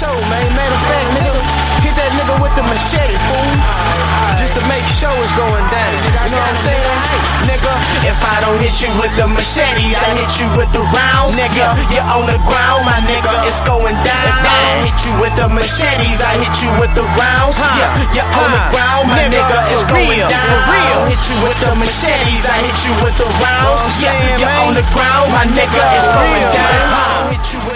show, man. Matter of fact, nigga, hit that nigga with the machete, fool. Just to make sure it's going down. You know what I'm saying? Nigga, if I don't hit you with the machetes, I hit you with the rounds. Nigga, you're on the ground, my nigga, it's going down. If I don't hit you with the machetes, I hit you with the rounds. Yeah, you're on the ground, my nigga, it's going down. For real, hit you with the machetes, I hit you with the rounds. Yeah, you're on the ground, my nigga, it's going down. Hit you